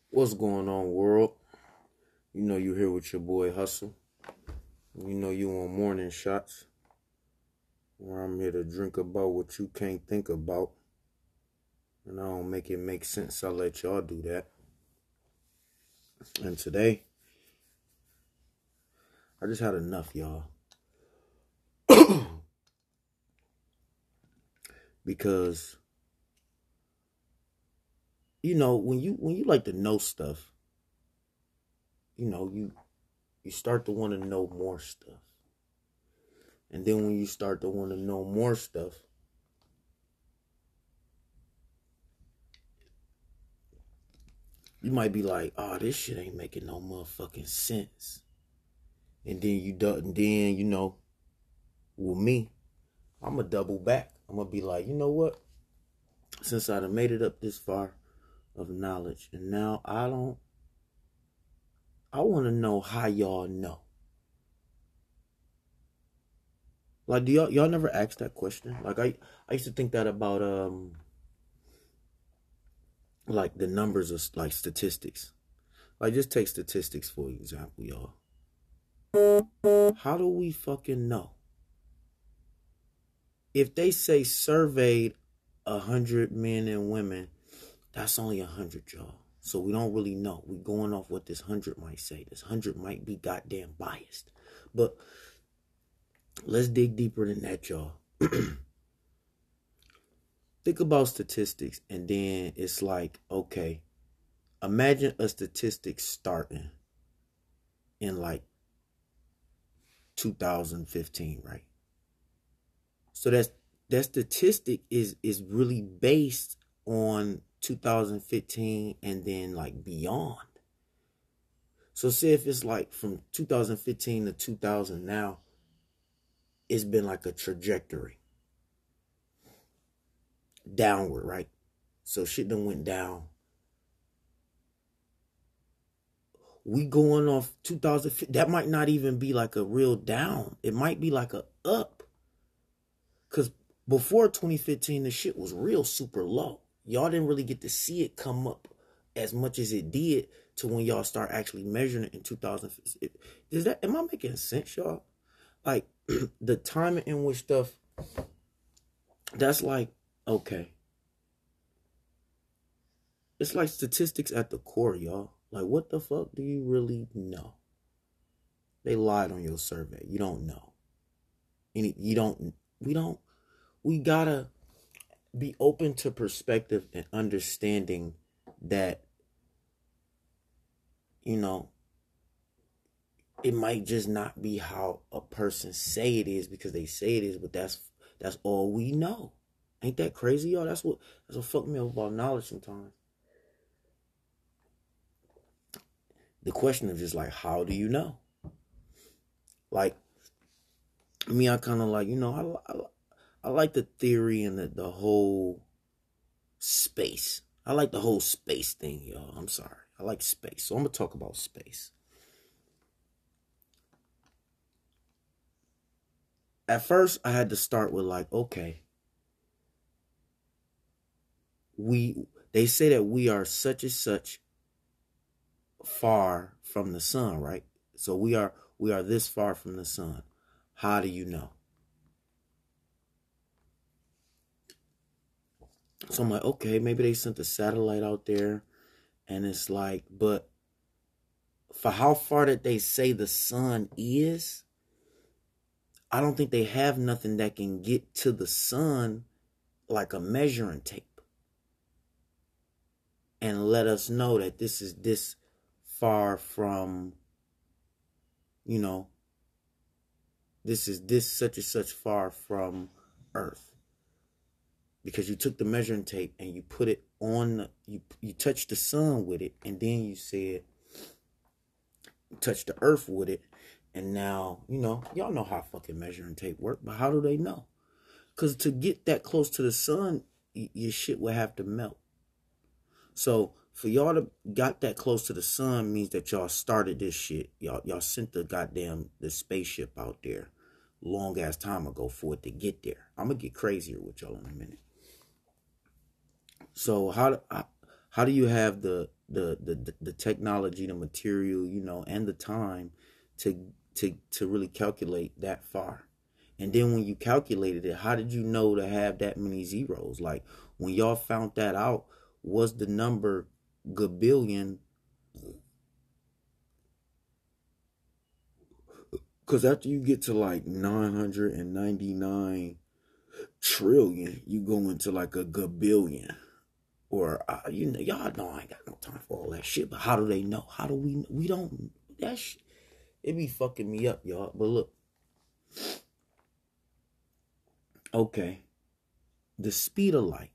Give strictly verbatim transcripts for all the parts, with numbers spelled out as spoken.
What's going on, world? You know you here with your boy Hustle. You know you on Morning Shots, where I'm here to drink about what you can't think about. And I don't make it make sense. I let y'all do that. And today, I just had enough, y'all. Because, you know, when you when you like to know stuff, you know, you you start to want to know more stuff. And then when you start to want to know more stuff, you might be like, oh, this shit ain't making no motherfucking sense. And then you do, and then, you know, with me, I'm going to double back. I'm going to be like, you know what? Since I done made it up this far of knowledge, and now I don't, I want to know how y'all know. Like, do y'all, y'all never ask that question? Like, I, I used to think that about, um, like, the numbers of, like, statistics. Like, just take statistics for example, y'all. How do we fucking know? If they say surveyed a hundred men and women, that's only a hundred, y'all. So we don't really know. We're going off what this hundred might say. This hundred might be goddamn biased. But let's dig deeper than that, y'all. Think about statistics, and then it's like, okay, imagine a statistic starting in like two thousand fifteen, right? So that's that statistic is is really based on two thousand fifteen and then like beyond. So say if it's like from two thousand fifteen to two thousand now, it's been like a trajectory downward, right? So shit done went down. We going off two thousand fifteen, that might not even be like a real down. It might be like a up. Because before twenty fifteen, the shit was real super low. Y'all didn't really get to see it come up as much as it did to when y'all start actually measuring it in two thousand. Is that, am I making sense, y'all? Like, the timing in which stuff, that's like, okay. It's like statistics at the core, y'all. Like, what the fuck do you really know? They lied on your survey. You don't know. Any, you don't, we don't, we gotta be open to perspective and understanding that, you know, it might just not be how a person say it is because they say it is, but that's that's all we know. Ain't that crazy, y'all? That's what that's what fucked me up about knowledge sometimes. The question of just like, how do you know? Like, me, I kind of like, you know, I, I, I like the theory and the, the whole space. I like the whole space thing, y'all. I'm sorry. I like space. So I'm going to talk about space. At first, I had to start with like, okay, we, they say that we are such and such far from the sun, right? So we are, we are this far from the sun. How do you know? So I'm like, okay, maybe they sent a satellite out there, and it's like, but for how far that they say the sun is, I don't think they have nothing that can get to the sun like a measuring tape and let us know that this is this far from, you know, this is this such and such far from Earth. Because you took the measuring tape and you put it on, the, you, you touched the sun with it, and then you said, touch the earth with it, and now, you know, y'all know how fucking measuring tape work, but how do they know? Because to get that close to the sun, y- your shit would have to melt. So for y'all to got that close to the sun means that y'all started this shit. Y'all y'all sent the goddamn the spaceship out there long ass time ago for it to get there. I'm gonna get crazier with y'all in a minute. So how do how, how do you have the the, the the technology, the material, you know, and the time to to to really calculate that far. And then when you calculated it, how did you know to have that many zeros? Like when y'all found that out, was the number gabillion? Because after you get to like nine hundred ninety-nine trillion, you go into like a gabillion. Or, uh, you know, y'all know I ain't got no time for all that shit. But how do they know? How do we, we don't, that shit, it be fucking me up, y'all. But look. Okay. The speed of light.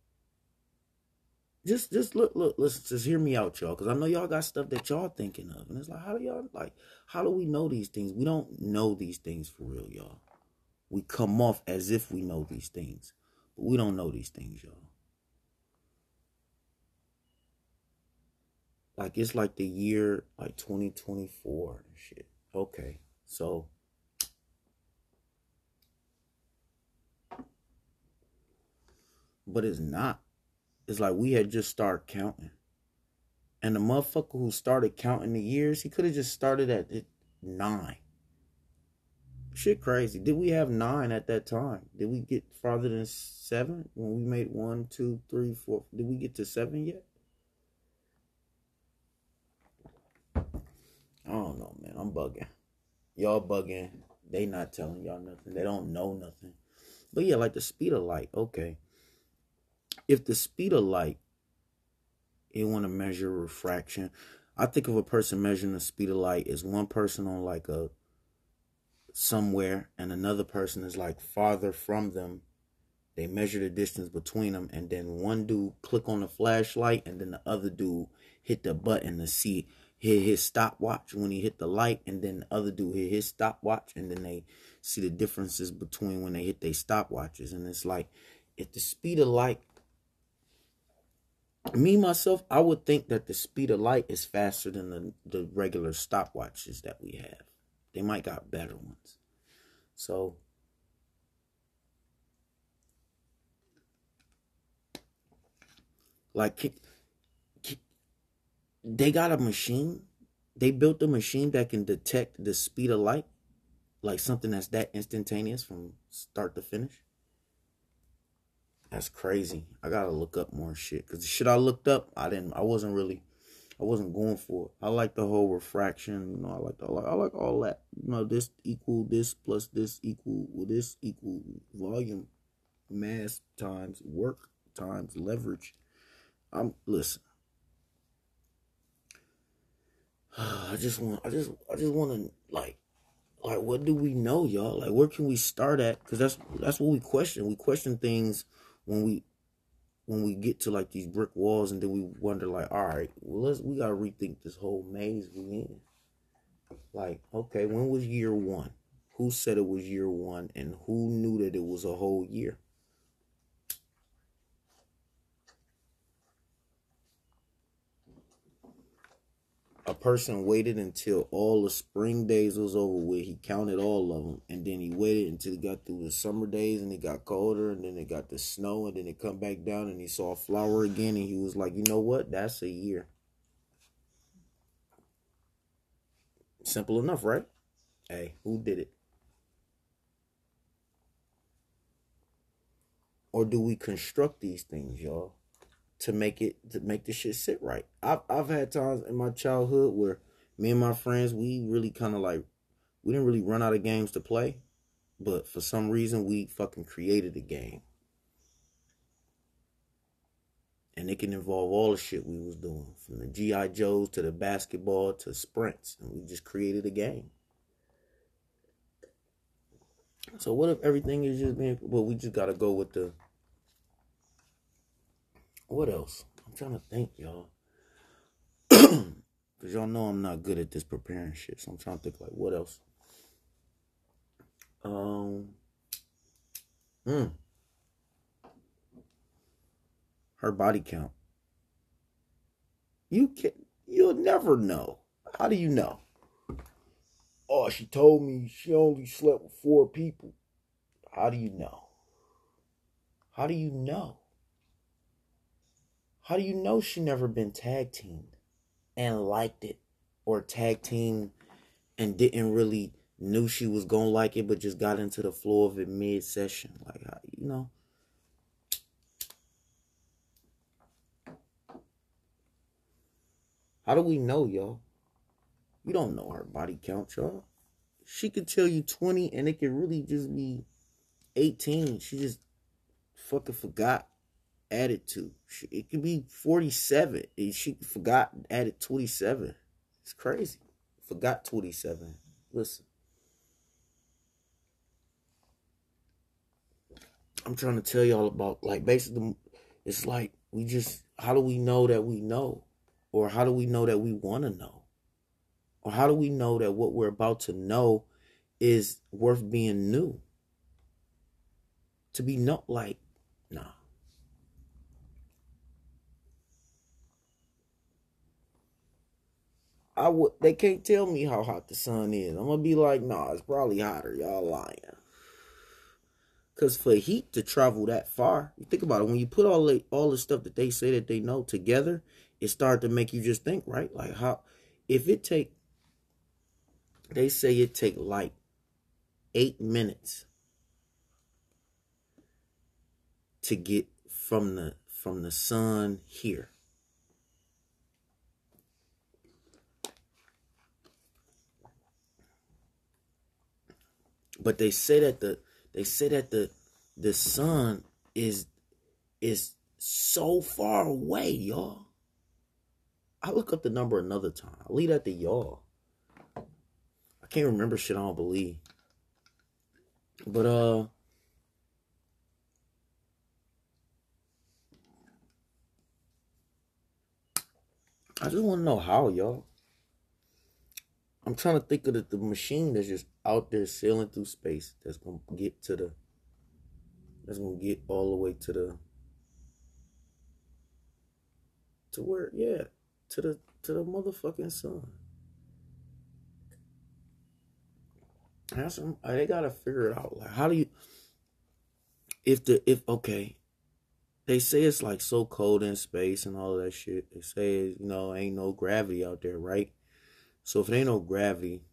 Just, just look, look, let's just hear me out, y'all. Because I know y'all got stuff that y'all thinking of. And it's like, how do y'all, like, how do we know these things? We don't know these things for real, y'all. We come off as if we know these things. But we don't know these things, y'all. Like, it's like the year, like, twenty twenty-four and shit. Okay, so. But it's not. It's like we had just started counting. And the motherfucker who started counting the years, he could have just started at nine. Shit crazy. Did we have nine at that time? Did we get farther than seven when we made one, two, three, four? Did we get to seven yet? I don't know, man. I'm bugging. Y'all bugging. They not telling y'all nothing. They don't know nothing. But yeah, like the speed of light. Okay. If the speed of light, you want to measure refraction. I think of a person measuring the speed of light as one person on like a somewhere and another person is like farther from them. They measure the distance between them, and then one dude click on the flashlight and then the other dude hit the button to see hit his stopwatch when he hit the light, and then the other dude hit his stopwatch, and then they see the differences between when they hit their stopwatches. And it's like, if the speed of light, me myself, I would think that the speed of light is faster than the, the regular stopwatches that we have. They might got better ones. So like, they got a machine. They built a machine that can detect the speed of light, like something that's that instantaneous from start to finish. That's crazy. I gotta look up more shit, because the shit I looked up, I didn't. I wasn't really. I wasn't going for it. I like the whole refraction. You know, I like the, I like, I like all that. You know, this equal this plus this equal well, this equal volume, mass times work times leverage. I'm listen. I just want. I just. I just want to like. Like, what do we know, y'all? Like, where can we start at? Because that's that's what we question. We question things when we when we get to like these brick walls, and then we wonder, like, all right, well, let's we gotta rethink this whole maze we in. Like, okay, when was year one? Who said it was year one, and who knew that it was a whole year? A person waited until all the spring days was over with. He counted all of them. And then he waited until he got through the summer days, and it got colder, and then it got the snow, and then it come back down, and he saw a flower again, and he was like, you know what? That's a year. Simple enough, right? Hey, who did it? Or do we construct these things, y'all, to make it to make the shit sit right? I've I've had times in my childhood where me and my friends, we really kind of like, we didn't really run out of games to play, but for some reason we fucking created a game, and it can involve all the shit we was doing, from the G I Joes to the basketball to sprints, and we just created a game. So what if everything is just being? Well, we just gotta go with the. What else? I'm trying to think, y'all. Because y'all know I'm not good at this preparing shit. So I'm trying to think, like, what else? Um, hmm. Her body count. You can You'll never know. How do you know? Oh, she told me she only slept with four people. How do you know? How do you know? How do you know she never been tag teamed and liked it, or tag teamed and didn't really knew she was gonna like it, but just got into the flow of it mid session? Like, you know. How do we know, y'all? You don't know her body count, y'all. She could tell you twenty and it could really just be eighteen. She just fucking forgot, added to. She, it could be forty-seven. And she forgot, added twenty-seven. It's crazy. Forgot twenty-seven. Listen. I'm trying to tell y'all about, like, basically, it's like, we just, how do we know that we know? Or how do we know that we want to know? Or how do we know that what we're about to know is worth being new? To be not like, nah. I would. They can't tell me how hot the sun is. I'm gonna be like, nah, it's probably hotter. Y'all lying. Cause for heat to travel that far, you think about it. When you put all the all the stuff that they say that they know together, it started to make you just think, right? Like how, if it take, they say it take like eight minutes to get from the from the sun here. But they say that the they say that the the sun is is so far away, y'all. I look up the number another time. I'll leave that to y'all. I can't remember shit I don't believe. But uh I just want to know how, y'all. I'm trying to think of the, the machine that's just out there sailing through space that's gonna get to the that's gonna get all the way to the to where yeah to the to the motherfucking sun. That's some, they gotta figure it out. Like, how do you if the if okay, they say it's like so cold in space and all of that shit. They say, you know, ain't no gravity out there, right? So if there ain't no gravity,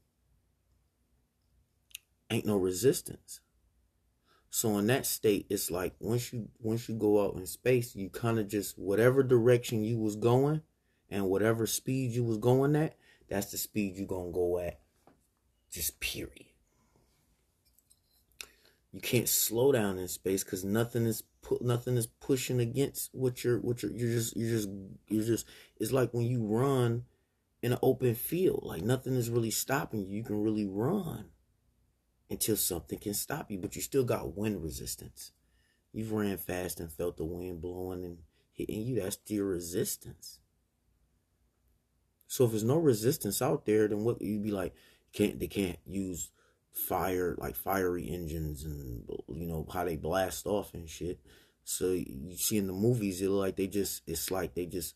ain't no resistance. So in that state, it's like once you once you go out in space, you kind of just whatever direction you was going and whatever speed you was going at, that's the speed you gonna go at. Just period. You can't slow down in space because nothing is put nothing is pushing against what you're what you're you're just you're just you're just it's like when you run in an open field, like nothing is really stopping you. You can really run until something can stop you, but you still got wind resistance. You've ran fast and felt the wind blowing and hitting you. That's your resistance. So if there's no resistance out there, then what you'd be like, can't they can't use fire, like fiery engines and, you know, how they blast off and shit. So you see in the movies, it like they just, it's like they just,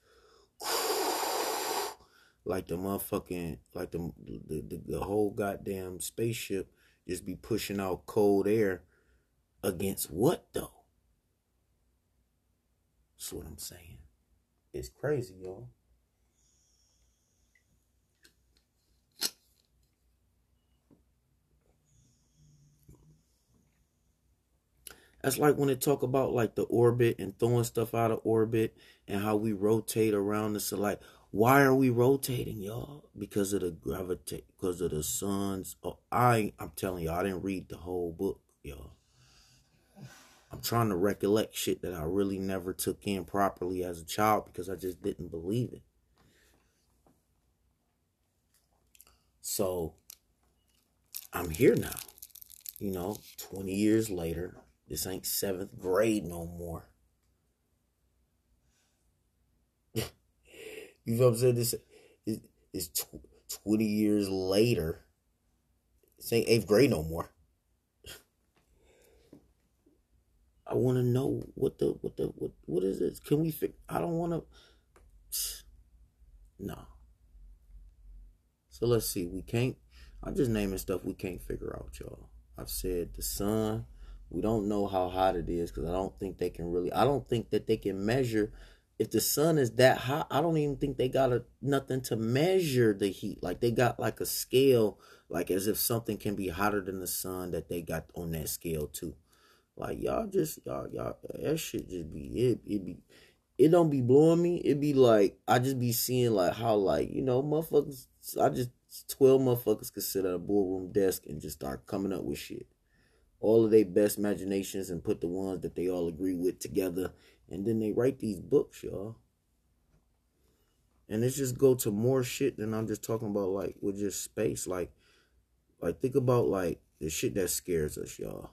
like the motherfucking, like the, the, the, the whole goddamn spaceship just be pushing out cold air against what though? That's what I'm saying. It's crazy, y'all. That's like when they talk about like the orbit and throwing stuff out of orbit and how we rotate around the sun. Like, why are we rotating, y'all? Because of the gravity, because of the sun's. Oh, I, I'm telling y'all, I didn't read the whole book, y'all. I'm trying to recollect shit that I really never took in properly as a child because I just didn't believe it. So, I'm here now. You know, twenty years later. This ain't seventh grade no more. You know what I'm saying? This is, is twenty years later. This ain't eighth grade no more. I want to know what the what the what what is this? Can we fix? I don't want to. No. So let's see. We can't. I'm just naming stuff we can't figure out, y'all. I've said the sun. We don't know how hot it is because I don't think they can really. I don't think that they can measure if the sun is that hot, I don't even think they got a, nothing to measure the heat. Like they got like a scale, like as if something can be hotter than the sun that they got on that scale too. Like y'all just y'all y'all that shit just be it it be it don't be blowing me. It be like I just be seeing like how like you know motherfuckers. I just twelve motherfuckers could sit at a boardroom desk and just start coming up with shit. All of their best imaginations and put the ones that they all agree with together. And then they write these books, y'all. And it's just go to more shit than I'm just talking about, like, with just space. Like, like think about, like, the shit that scares us, y'all.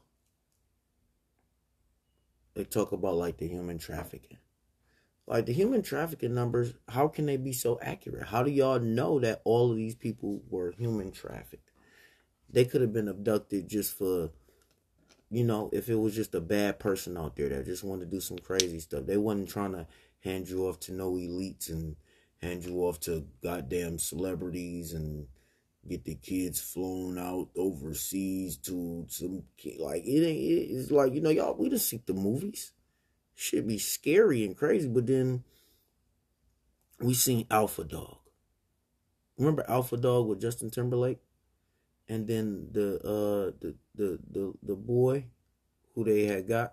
They talk about, like, the human trafficking. Like, the human trafficking numbers, how can they be so accurate? How do y'all know that all of these people were human trafficked? They could have been abducted just for... You know, if it was just a bad person out there that just wanted to do some crazy stuff. They wasn't trying to hand you off to no elites and hand you off to goddamn celebrities and get the kids flown out overseas to some kid. Like, it ain't, it's like, you know, y'all, we just see the movies. Shit be scary and crazy, but then we seen Alpha Dog. Remember Alpha Dog with Justin Timberlake? And then the uh the the the, the boy who they had got,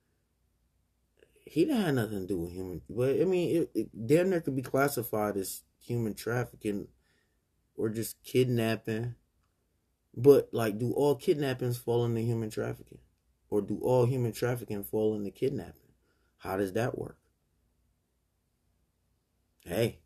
he didn't have nothing to do with human. But I mean, it, it damn near could be classified as human trafficking or just kidnapping. But like, do all kidnappings fall into human trafficking, or do all human trafficking fall into kidnapping? How does that work? Hey.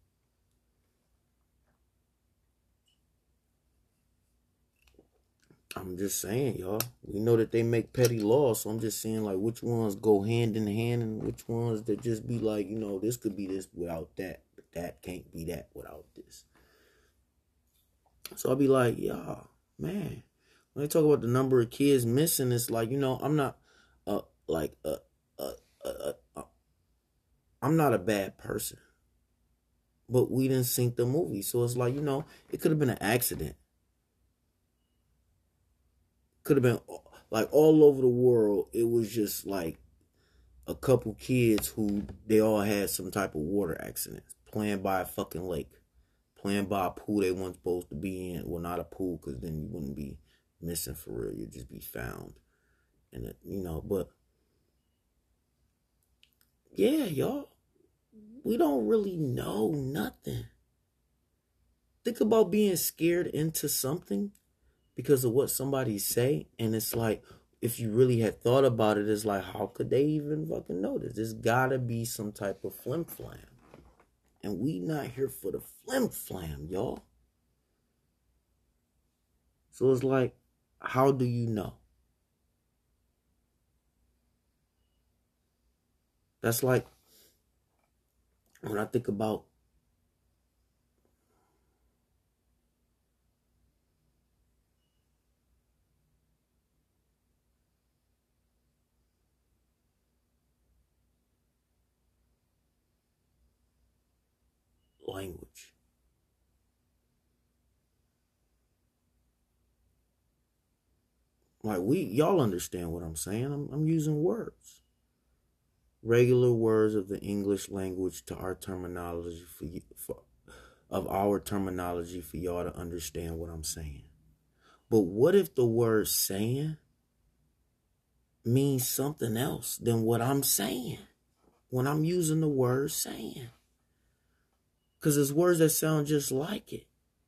I'm just saying, y'all. We know that they make petty laws, so I'm just saying, like, which ones go hand in hand and which ones that just be like, you know, this could be this without that, but that can't be that without this. So I'll be like, yeah, man. When they talk about the number of kids missing, it's like, you know, I'm not, uh, like, uh, uh, uh, uh, I'm not a bad person. But we didn't sync the movie, so it's like, you know, it could have been an accident. Could have been like all over the world. It was just like a couple kids who they all had some type of water accident, playing by a fucking lake, playing by a pool they weren't supposed to be in. Well, not a pool, because then you wouldn't be missing for real. You'd just be found. And it, you know, but yeah, y'all, we don't really know nothing. Think about being scared into something because of what somebody say, and it's like, if you really had thought about it, it's like, how could they even fucking know this? There's gotta be some type of flim flam, and we not here for the flim flam, y'all. So it's like, how do you know? That's like when I think about language. Like, we, y'all understand what I'm saying. I'm, I'm using words. Regular words of the English language to our terminology for, for of our terminology for y'all to understand what I'm saying. But what if the word saying means something else than what I'm saying when I'm using the word saying? Because there's words that sound just like it.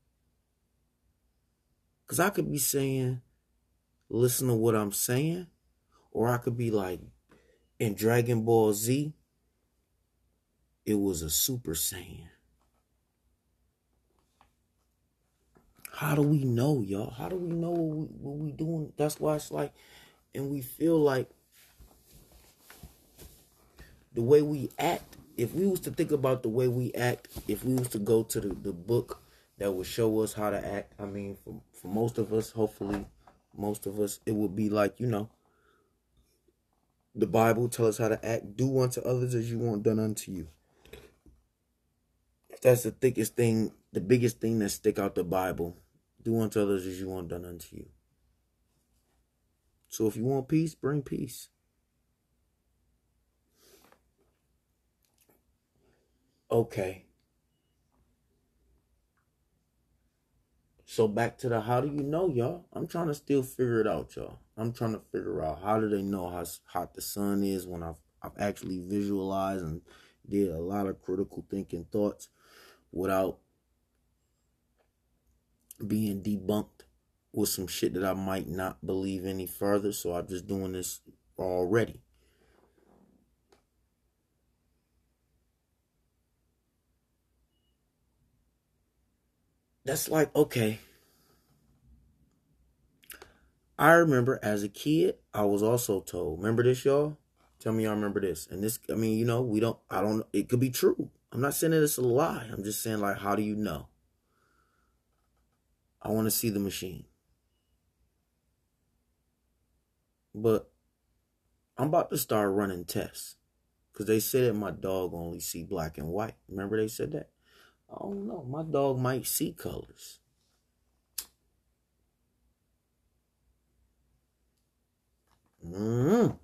Because I could be saying, listen to what I'm saying. Or I could be like, in Dragon Ball Z, it was a Super Saiyan. How do we know, y'all? How do we know what we, what we doing? That's why it's like, and we feel like the way we act, if we was to think about the way we act, if we was to go to the, the book that would show us how to act, I mean, for, for most of us, hopefully, most of us, it would be like, you know, the Bible tell us how to act. Do unto others as you want done unto you. That's the thickest thing, the biggest thing that stick out the Bible. Do unto others as you want done unto you. So if you want peace, bring peace. Okay. So back to the how do you know, y'all? I'm trying to still figure it out, y'all. I'm trying to figure out how do they know how hot the sun is when I've I've actually visualized and did a lot of critical thinking thoughts without being debunked with some shit that I might not believe any further. So I'm just doing this already. That's like, okay. I remember as a kid, I was also told, remember this, y'all? Tell me y'all remember this. And this, I mean, you know, we don't, I don't, it could be true. I'm not saying that it's a lie. I'm just saying, like, how do you know? I want to see the machine. But I'm about to start running tests. Because they said that my dog only see black and white. Remember they said that? I don't know. My dog might see colors. Mm-hmm.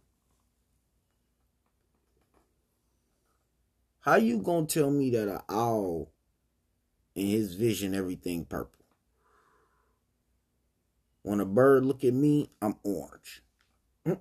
How you gonna tell me that an owl in his vision everything purple? When a bird look at me, I'm orange. Mm.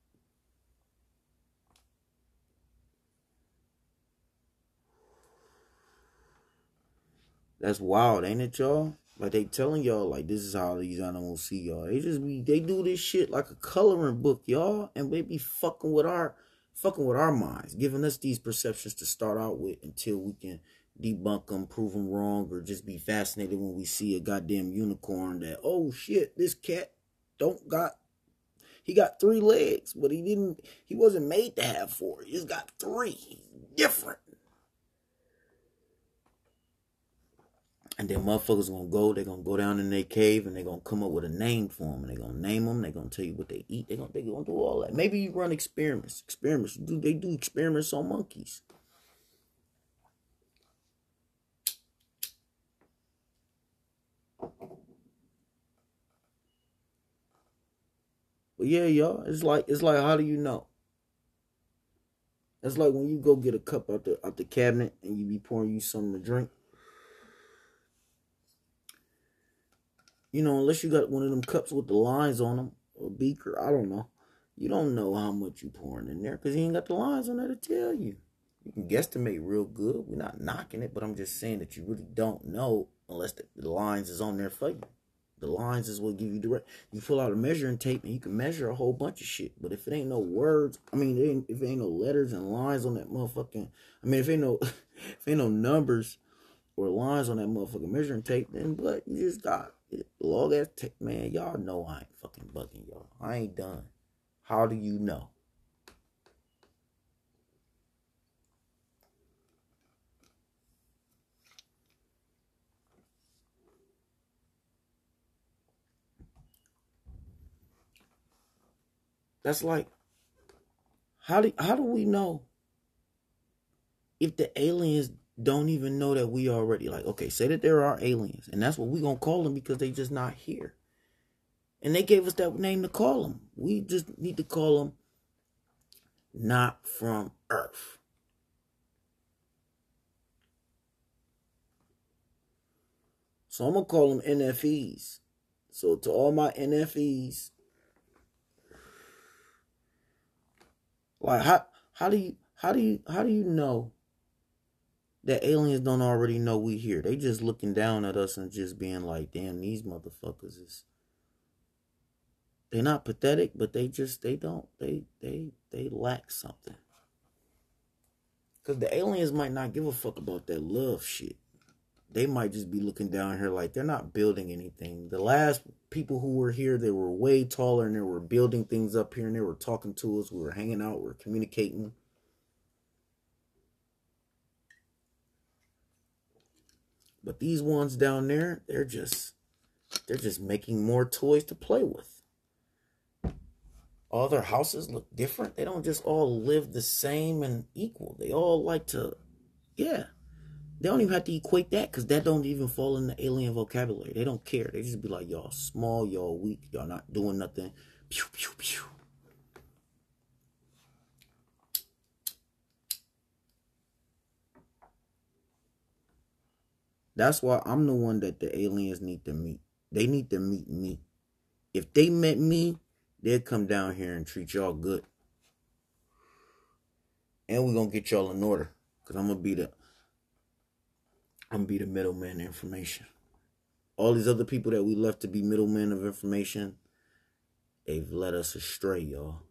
That's wild, ain't it, y'all? Like they telling y'all, like this is how these animals see y'all. They just be, they do this shit like a coloring book, y'all, and they be fucking with our, fucking with our minds, giving us these perceptions to start out with until we can debunk them, prove them wrong, or just be fascinated when we see a goddamn unicorn that, oh shit, this cat don't got, he got three legs, but he didn't, he wasn't made to have four. He just got three. He's different. And then motherfuckers gonna go, they gonna go down in their cave and they gonna come up with a name for them. And they gonna name them, they gonna tell you what they eat. They gonna, they gonna do all that. Maybe you run experiments. Experiments. Do They do experiments on monkeys. But yeah, y'all, it's like, it's like, how do you know? It's like when you go get a cup out the out the cabinet and you be pouring you something to drink. You know, unless you got one of them cups with the lines on them, or beaker, I don't know. You don't know how much you pouring in there because you ain't got the lines on there to tell you. You can guesstimate real good. We're not knocking it, but I'm just saying that you really don't know unless the, the lines is on there for you. The lines is what give you direct. You pull out a measuring tape and you can measure a whole bunch of shit. But if it ain't no words, I mean, it ain't, if it ain't no letters and lines on that motherfucking, I mean, if ain't no, if ain't no numbers or lines on that motherfucking measuring tape, then what? You just got it. Log ass tape, man. Y'all know I ain't fucking bugging y'all. I ain't done. How do you know? That's like, how do how do we know if the aliens don't even know that we already, like, okay, say that there are aliens, and that's what we gonna call them because they just not here. And they gave us that name to call them. We just need to call them not from Earth. So I'm gonna call them N F Es. So to all my N F Es, like how how do you how do you how do you know that aliens don't already know we here? They just looking down at us and just being like, damn, these motherfuckers is, they're not pathetic, but they just, they don't, they, they, they lack something. Because the aliens might not give a fuck about that love shit. They might just be looking down here like they're not building anything. The last people who were here, they were way taller and they were building things up here and they were talking to us. We were hanging out, we were communicating. But these ones down there, they're just, they're just making more toys to play with. All their houses look different. They don't just all live the same and equal. They all like to, yeah. They don't even have to equate that because that don't even fall in the alien vocabulary. They don't care. They just be like, y'all small, y'all weak, y'all not doing nothing. Pew, pew, pew. That's why I'm the one that the aliens need to meet. They need to meet me. If they met me, they'd come down here and treat y'all good. And we're gonna get y'all in order. Cause I'm gonna be the I'm gonna be the middleman of information. All these other people that we left to be middlemen of information, they've led us astray, y'all.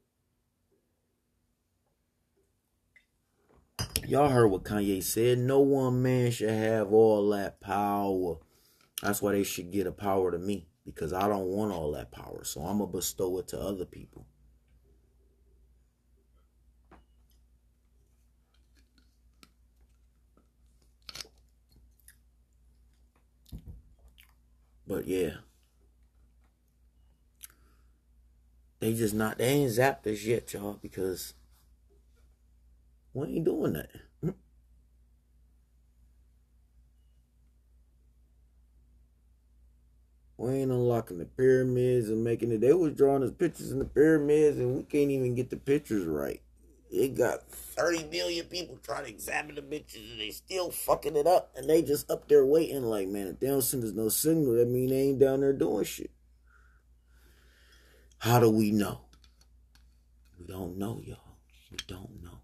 Y'all heard what Kanye said. No one man should have all that power. That's why they should get a power to me. Because I don't want all that power. So I'm going to bestow it to other people. But yeah. They just not, they ain't zapped us yet, y'all. Because we ain't doing that. We ain't unlocking the pyramids and making it. They was drawing us pictures in the pyramids and we can't even get the pictures right. It got thirty million people trying to examine the pictures and they still fucking it up. And they just up there waiting like, man, if they don't send us no signal, that mean they ain't down there doing shit. How do we know? We don't know, y'all. We don't know.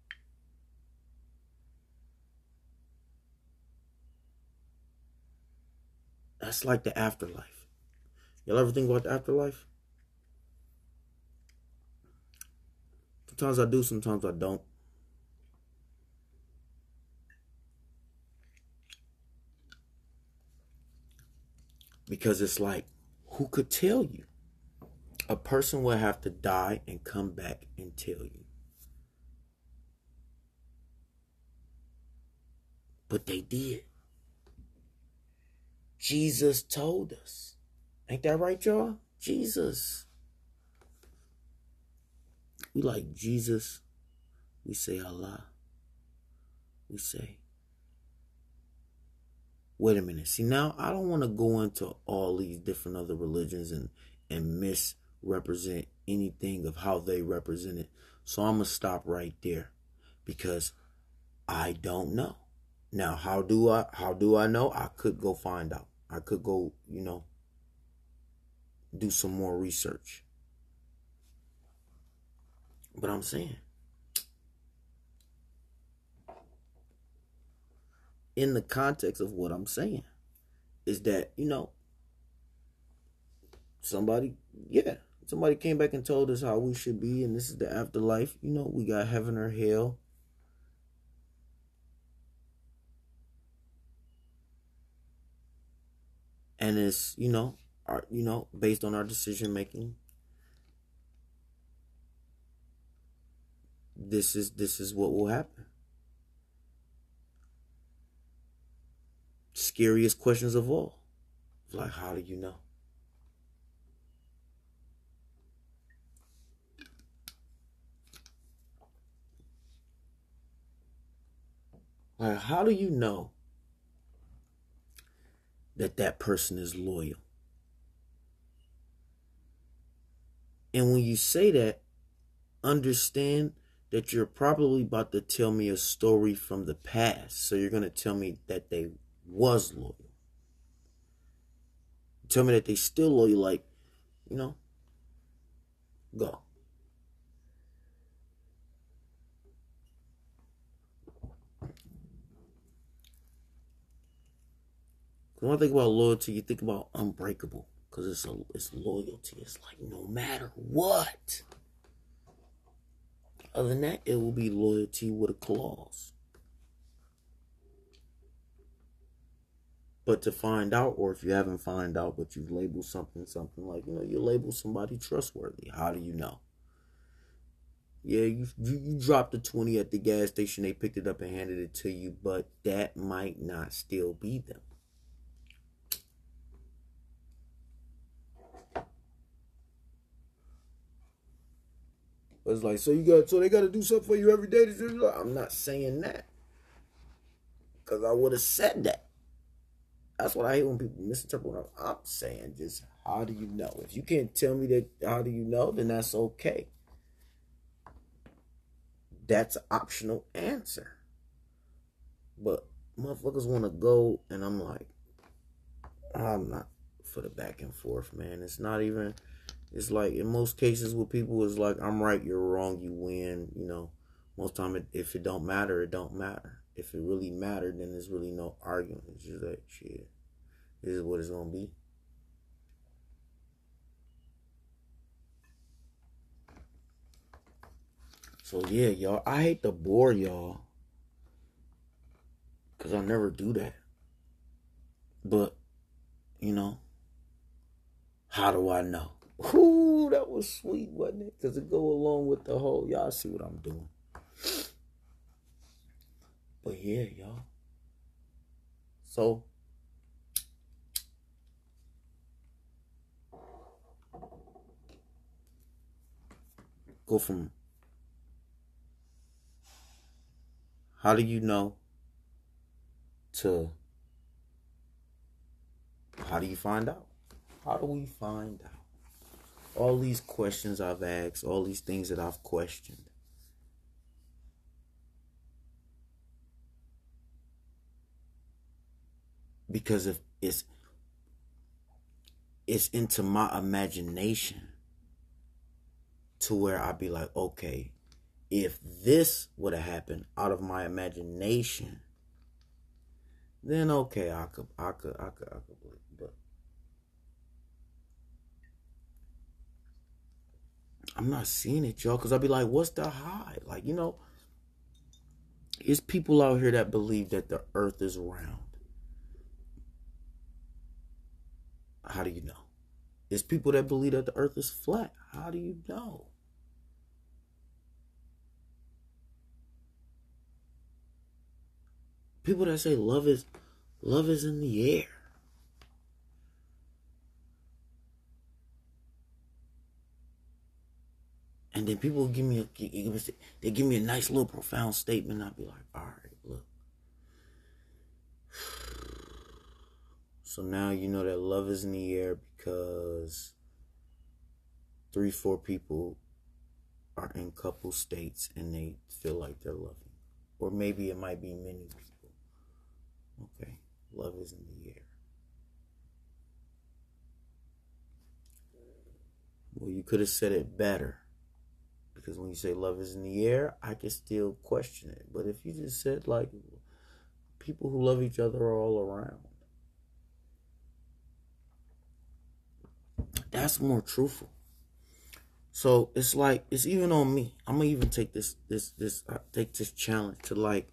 That's like the afterlife. Y'all ever think about the afterlife? Sometimes I do, sometimes I don't. Because it's like, who could tell you? A person would have to die and come back and tell you. But they did. Jesus told us. Ain't that right, y'all? Jesus. We like Jesus. We say Allah. We say. Wait a minute. See, now I don't want to go into all these different other religions and, and misrepresent anything of how they represent it. So I'm going to stop right there because I don't know. Now, how do I how do I know? I could go find out. I could go, you know, do some more research. But I'm saying, in the context of what I'm saying, is that, you know, somebody, yeah, somebody came back and told us how we should be, and this is the afterlife. You know, we got heaven or hell. And it's, you know, our, you know, based on our decision making, this is this is what will happen. Scariest questions of all. Like, how do you know? Like, how do you know that that person is loyal? And when you say that, understand that you're probably about to tell me a story from the past. So you're going to tell me that they was loyal. Tell me that they still loyal, like, you know, go. When I think about loyalty, you think about unbreakable. Because it's, a, it's loyalty. It's like no matter what. Other than that, it will be loyalty with a clause. But to find out, or if you haven't found out, but you've labeled something, something like, you know, you label somebody trustworthy. How do you know? Yeah, you, you, you dropped the twenty at the gas station. They picked it up and handed it to you. But that might not still be them. It's like, so you got, so they got to do something for you every day. I'm not saying that, because I would have said that. That's what I hate when people misinterpret what I'm saying. Just how do you know? If you can't tell me that, how do you know? Then that's okay. That's an optional answer. But motherfuckers want to go, and I'm like, I'm not for the back and forth, man. It's not even, it's like, in most cases with people, it's like, I'm right, you're wrong, you win, you know. Most time, it, if it don't matter, it don't matter. If it really mattered, then there's really no argument. It's just like, shit, this is what it's gonna be. So yeah, y'all, I hate to bore y'all, because I never do that. But, you know, how do I know? Ooh, that was sweet, wasn't it? Because it go along with the whole, y'all see what I'm doing. But yeah, y'all. So, go from, how do you know, to, how do you find out? How do we find out? All these questions I've asked, all these things that I've questioned. Because if it's it's into my imagination to where I'd be like, okay, if this would have happened out of my imagination, then okay, I could, I could, I could, I could believe. But I'm not seeing it, y'all, because I'd be like, what's the high? Like, you know, it's people out here that believe that the earth is round. How do you know? It's people that believe that the earth is flat. How do you know? People that say love is love is in the air. And then people give me a they give me a nice little profound statement, and I'll be like, all right, look. So now you know that love is in the air because three, four people are in couple states and they feel like they're loving. Or maybe it might be many people. Okay, love is in the air. Well, you could have said it better. Because when you say love is in the air, I can still question it. But if you just said, like, people who love each other are all around, that's more truthful. So it's like, it's even on me. I'm gonna even take this, this, this, uh, take this challenge to, like,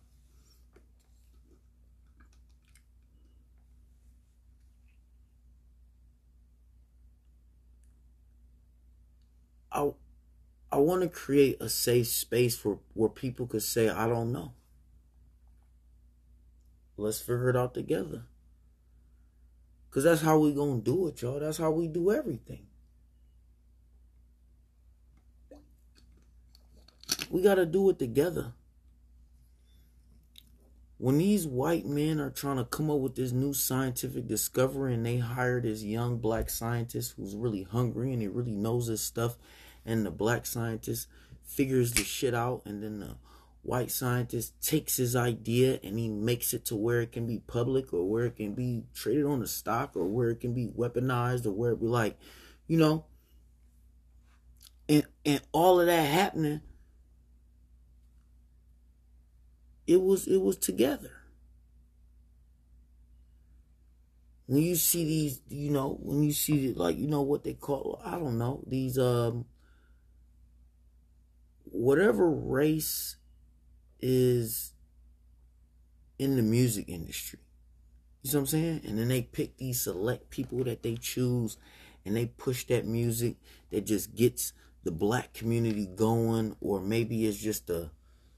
I, I want to create a safe space for where people could say, I don't know. Let's figure it out together. Because that's how we gonna do it, y'all. That's how we do everything. We gotta do it together. When these white men are trying to come up with this new scientific discovery and they hire this young black scientist who's really hungry and he really knows his stuff, and the black scientist figures the shit out, and then the white scientist takes his idea and he makes it to where it can be public, or where it can be traded on the stock, or where it can be weaponized, or where it be like, you know, and and all of that happening, it was it was together. When you see these, you know, when you see, like, you know, what they call, I don't know, these, um, whatever race is in the music industry. You know what I'm saying? And then they pick these select people that they choose, and they push that music that just gets the black community going, or maybe it's just a,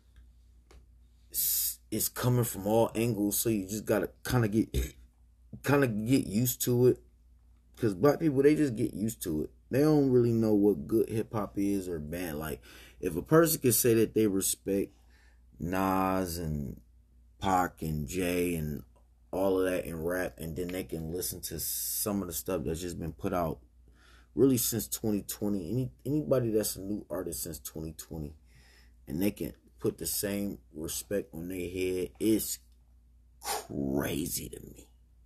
it's coming from all angles, so you just gotta kind of get, kind of get used to it. Because black people, they just get used to it. They don't really know what good hip-hop is or bad. Like, if a person can say that they respect Nas and Pac and Jay and all of that in rap, and then they can listen to some of the stuff that's just been put out really since twenty twenty. Any Anybody that's a new artist since twenty twenty, and they can put the same respect on their head, it's crazy to me.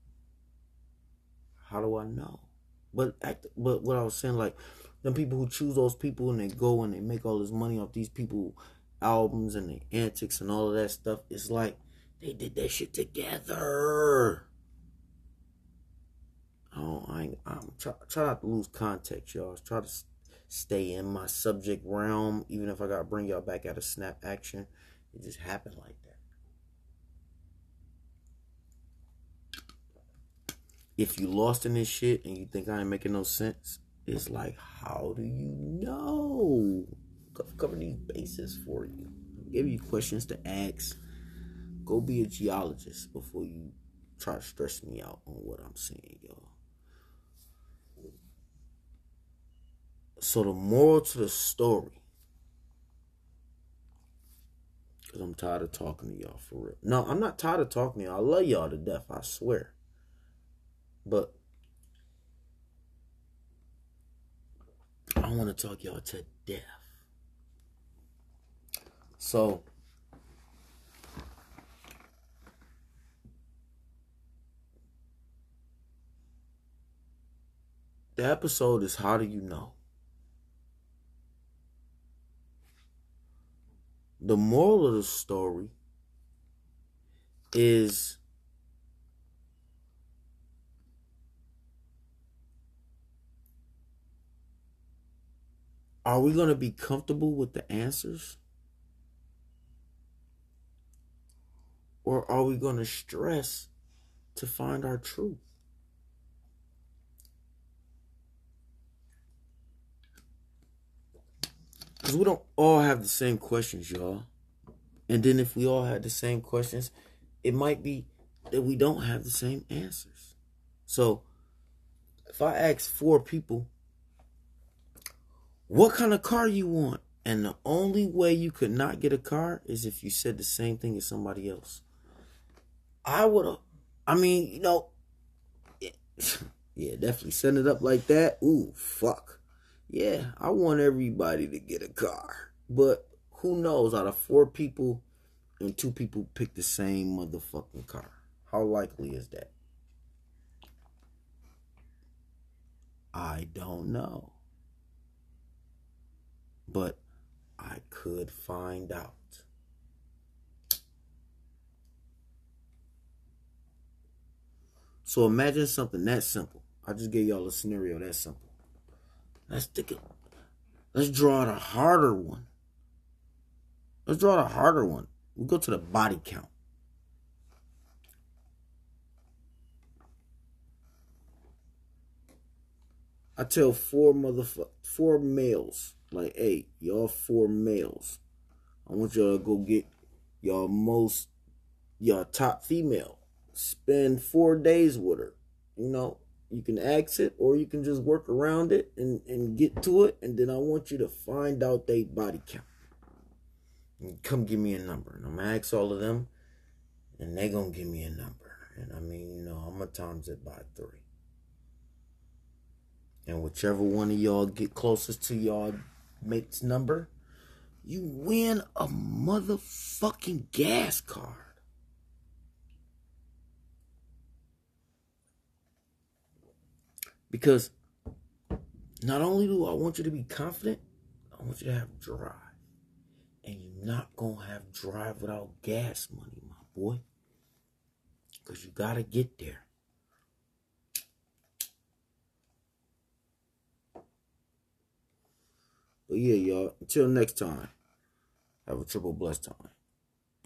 How do I know? But act, but what I was saying, like, them people who choose those people and they go and they make all this money off these people albums and the antics and all of that stuff, it's like they did that shit together. Oh, I ain't, I'm try, try not to lose context, y'all. Try to stay in my subject realm, even if I gotta bring y'all back out of snap action. It just happened like that. If you lost in this shit and you think I ain't making no sense, it's like, how do you know? Cover these bases for you. Give you questions to ask. Go be a geologist before you try to stress me out on what I'm saying, y'all. So the moral to the story, because I'm tired of talking to y'all for real. No, I'm not tired of talking to y'all. I love y'all to death, I swear. But I want to talk y'all to death. So the episode is, how do you know? The moral of the story is, are we going to be comfortable with the answers? Or are we going to stress to find our truth? Because we don't all have the same questions, y'all. And then if we all had the same questions, it might be that we don't have the same answers. So if I ask four people, what kind of car you want? And the only way you could not get a car is if you said the same thing as somebody else. I would have, I mean, you know, yeah, definitely send it up like that. Ooh, fuck. Yeah, I want everybody to get a car. But who knows, out of four people and two people pick the same motherfucking car. How likely is that? I don't know. But I could find out. So imagine something that simple. I just gave y'all a scenario that simple. Let's think it. Let's draw out a harder one. Let's draw out a harder one. We go to the body count. I tell four motherfuckers, four males, like, hey, y'all four males. I want y'all to go get y'all most, y'all top female. Spend four days with her. You know, you can ask it or you can just work around it and, and get to it. And then I want you to find out their body count. And come give me a number. And I'm going to ask all of them. And they going to give me a number. And I mean, you know, I'm going to times it by three. And whichever one of y'all get closest to y'all mate's number, you win a motherfucking gas card. Because not only do I want you to be confident, I want you to have drive. And you're not going to have drive without gas money, my boy. Because you got to get there. But yeah, y'all, until next time, have a triple blessed time.